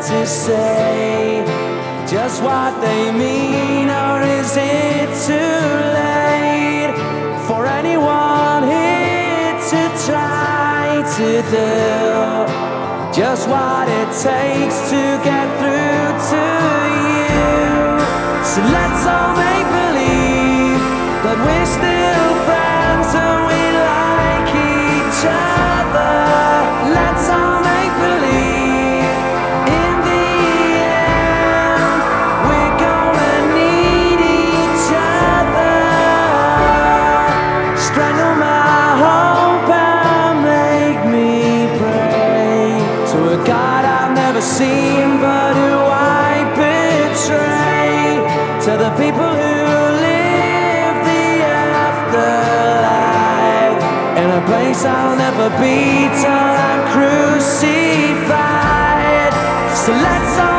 to say just what they mean, or is it too late for anyone here to try to do just what it takes to get through to you? So let's all make believe that we're still friends and we like each other. Let's all make believe in the end we're gonna need each other. Strangle my hope and make me pray to a God I've never seen but who I betray, to the people who live the afterlife in a place I'll never be till I'm crucified. So let's all